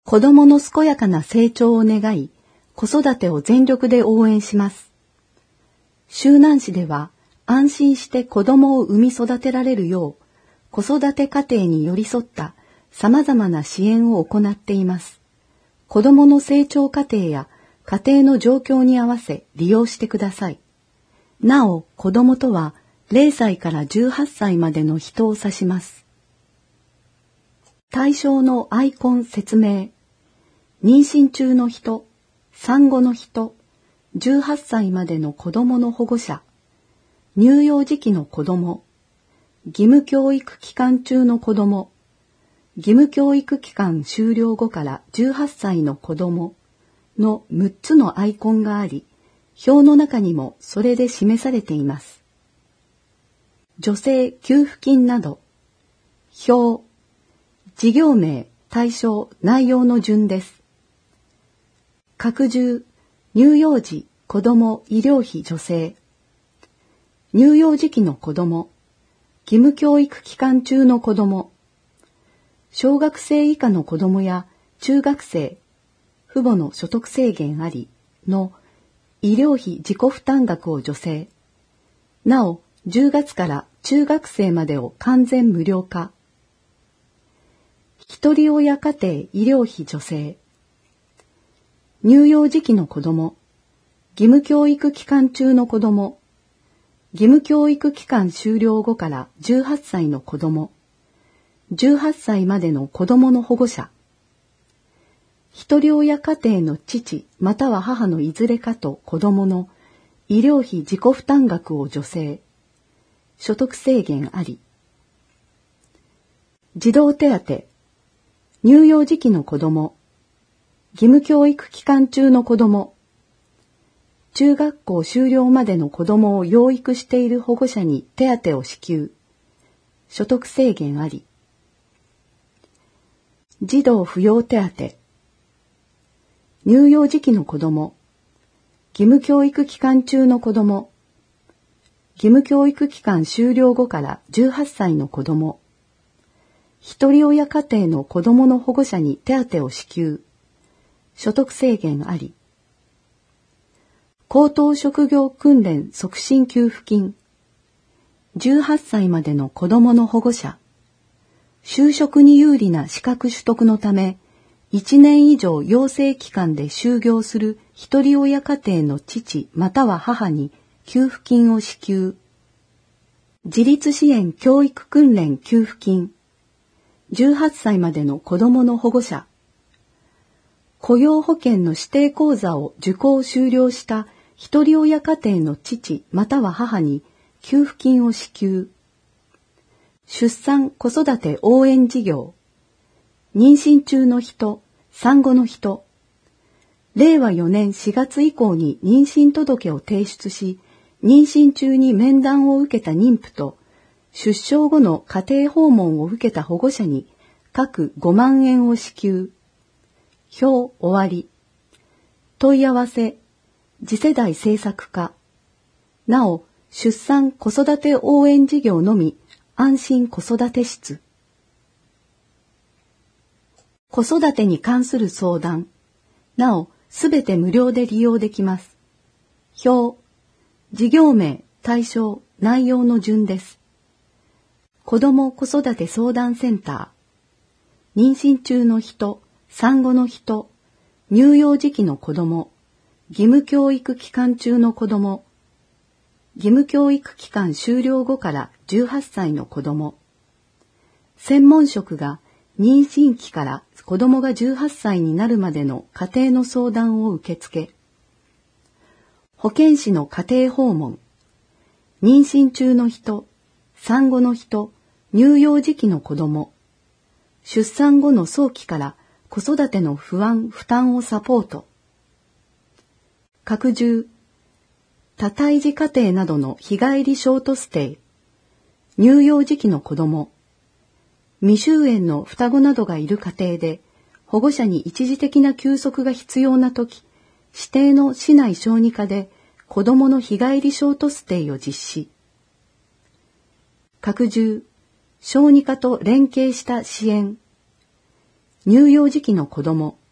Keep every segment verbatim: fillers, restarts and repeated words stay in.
子供の健やかな成長を願い、子育てを全力で応援します。周南市では安心して子供を産み育てられるよう、子育て家庭に寄り添った様々な支援を行っています。子供の成長過程や家庭の状況に合わせ利用してください。なお、子供とはれいさいからじゅうはっさいまでの人を指します。対象のアイコン説明。妊娠中の人、産後の人、じゅうはっさいまでの子供の保護者、乳幼児期の子供、義務教育期間中の子供、義務教育期間終了後からじゅうはっさいの子供のむっつのアイコンがあり、表の中にもそれで示されています。助成給付金など、表、事業名、対象、内容の順です。拡充、乳幼児、子供、医療費助成。乳幼児期の子供、義務教育期間中の子供、小学生以下の子供や中学生、父母の所得制限ありの医療費自己負担額を助成。なお、じゅうがつから中学生までを完全無料化。ひとり親家庭医療費助成。乳幼児期の子供、義務教育期間中の子供、義務教育期間終了後からじゅうはっさいの子供、じゅうはっさいまでの子供の保護者、ひとり親家庭の父または母のいずれかと子供の医療費自己負担額を助成、所得制限あり。児童手当、乳幼児期の子供、義務教育期間中の子供、中学校修了までの子供を養育している保護者に手当を支給、所得制限あり。児童扶養手当、乳幼児期の子供、義務教育期間中の子供、義務教育期間終了後からじゅうはっさいの子供、ひとり親家庭の子供の保護者に手当を支給、所得制限あり。高等職業訓練促進給付金、じゅうはっさいまでの子供の保護者、就職に有利な資格取得のため、いちねん以上養成期間で就業するひとり親家庭の父または母に給付金を支給。自立支援教育訓練給付金、じゅうはっさいまでの子供の保護者、雇用保険の指定講座を受講修了したひとり親家庭の父または母に給付金を支給。出産・子育て応援事業、妊娠中の人、産後の人、れいわよねんしがつ以降に妊娠届を提出し、妊娠中に面談を受けた妊婦と、出生後の家庭訪問を受けた保護者に各ごまんえんを支給。表終わり。問い合わせ、次世代政策課。なお、出産・子育て応援事業のみ、安心子育て室。子育てに関する相談。なお、すべて無料で利用できます。表、事業名、対象、内容の順です。子ども子育て相談センター。妊娠中の人、産後の人、乳幼児期の子ども、義務教育期間中の子ども、義務教育期間終了後からじゅうはっさいの子ども、専門職が妊娠期から子どもがじゅうはっさいになるまでの家庭の相談を受け付け、保健師の家庭訪問、妊娠中の人、産後の人、乳幼児期の子ども、出産後の早期から子育ての不安・負担をサポート、拡充、多胎児家庭などの日帰りショートステイ、乳幼児期の子ども、未就園の双子などがいる家庭で、保護者に一時的な休息が必要なとき、指定の市内小児科で子どもの日帰りショートステイを実施。拡充、小児科と連携した支援。乳幼児期の子ども、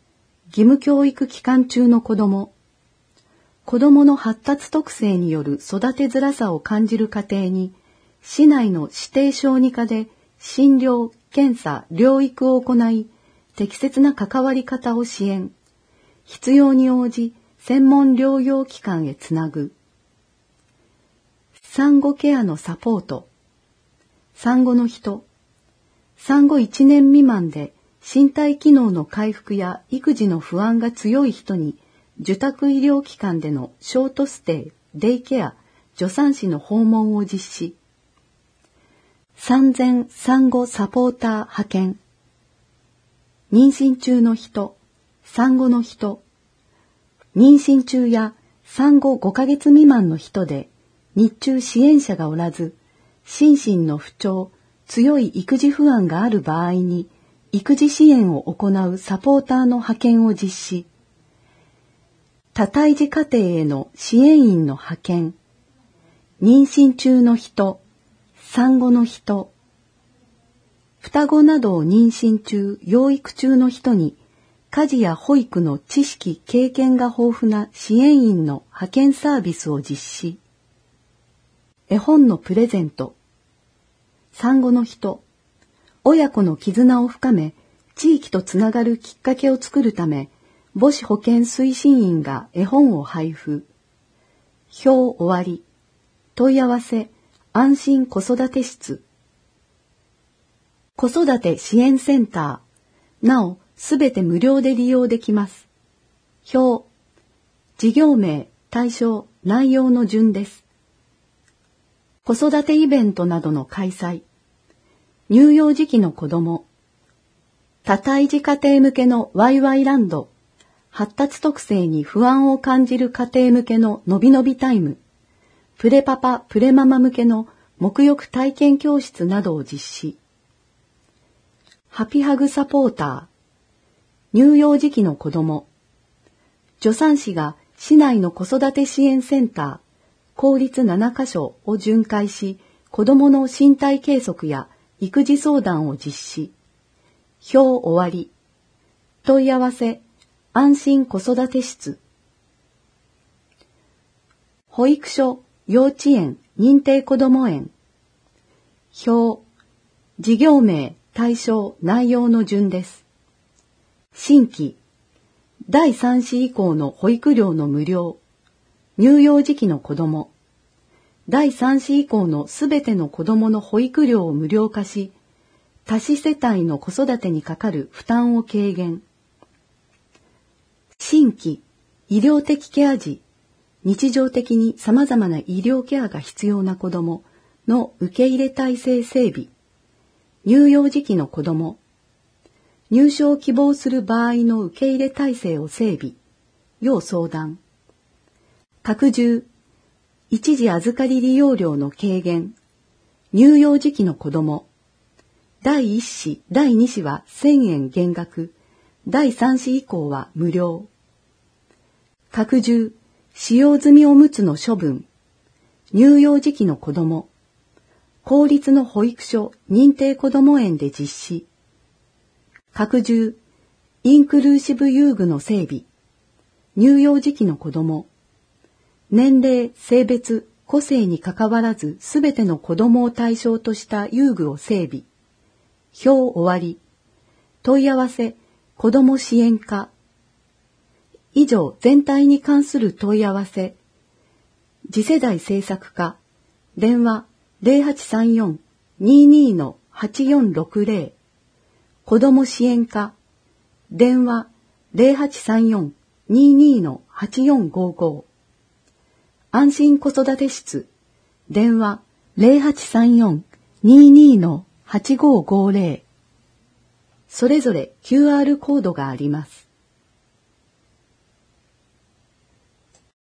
義務教育期間中の子ども、子どもの発達特性による育てづらさを感じる家庭に、市内の指定小児科で診療、検査、療育を行い、適切な関わり方を支援、必要に応じ専門療養機関へつなぐ。産後ケアのサポート、産後の人、産後いちねん未満で身体機能の回復や育児の不安が強い人に、受託医療機関でのショートステイ、デイケア、助産師の訪問を実施。産前産後サポーター派遣。妊娠中の人、産後の人、妊娠中や産後ごかげつ未満の人で日中支援者がおらず、心身の不調、強い育児不安がある場合に、育児支援を行うサポーターの派遣を実施。多胎児家庭への支援員の派遣。妊娠中の人、産後の人、双子などを妊娠中、養育中の人に、家事や保育の知識、経験が豊富な支援員の派遣サービスを実施。絵本のプレゼント。産後の人、親子の絆を深め、地域とつながるきっかけを作るため、母子保健推進員が絵本を配布。表終わり。問い合わせ、安心子育て室。子育て支援センター。なお、すべて無料で利用できます。表。事業名、対象、内容の順です。子育てイベントなどの開催。乳幼児期の子ども。多胎児家庭向けのワイワイランド。発達特性に不安を感じる家庭向けののびのびタイム、プレパパ・プレママ向けの沐浴体験教室などを実施。ハピハグサポーター、乳幼児期の子ども、助産師が市内の子育て支援センター、公立ななかしょを巡回し、子どもの身体計測や育児相談を実施。表終わり。問い合わせ、安心子育て室。保育所、幼稚園、認定こども園。表、事業名、対象、内容の順です。新規、だいさん子以降の保育料の無料。乳幼児期の子ども。だいさん子以降のすべての子どもの保育料を無料化し、多子世帯の子育てにかかる負担を軽減。新規、医療的ケア児、日常的に様々な医療ケアが必要な子どもの受け入れ体制整備。乳幼児期の子ども。入所を希望する場合の受け入れ体制を整備。要相談。拡充。一時預かり利用料の軽減。乳幼児期の子ども。だいいち子、だいに子はせんえん減額。だいさん子以降は無料。拡充、使用済みおむつの処分。乳幼児期の子ども。公立の保育所、認定こども園で実施。拡充、インクルーシブ遊具の整備。乳幼児期の子ども。年齢、性別、個性にかかわらずすべての子どもを対象とした遊具を整備。表終わり。問い合わせ、子ども支援課。以上、全体に関する問い合わせ。次世代政策課。電話 ゼロはちさんよん にーにー のはちよんろくゼロ。子ども支援課。電話 ゼロはちさんよん にーにー のはちよんごご。安心子育て室。電話 ゼロはちさんよん にーにー のはちごごゼロ。それぞれ キューアール コードがあります。